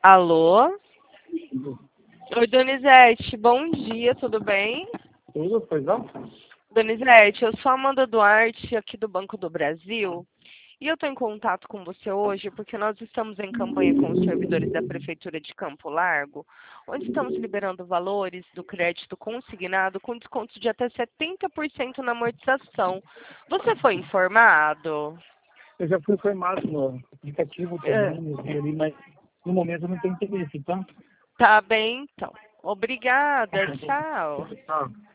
Alô? Oi, Donizete, bom dia, tudo bem? Tudo, pois não? Donizete, eu sou a Amanda Duarte, aqui do Banco do Brasil, e eu estou em contato com você hoje porque nós estamos em campanha com os servidores da Prefeitura de Campo Largo, onde estamos liberando valores do crédito consignado com desconto de até 70% na amortização. Você foi informado? Eu já fui informado no aplicativo também, eu vi ali, mas no momento eu não tenho interesse, tá? Tá bem, então. Obrigada, tchau. Tá.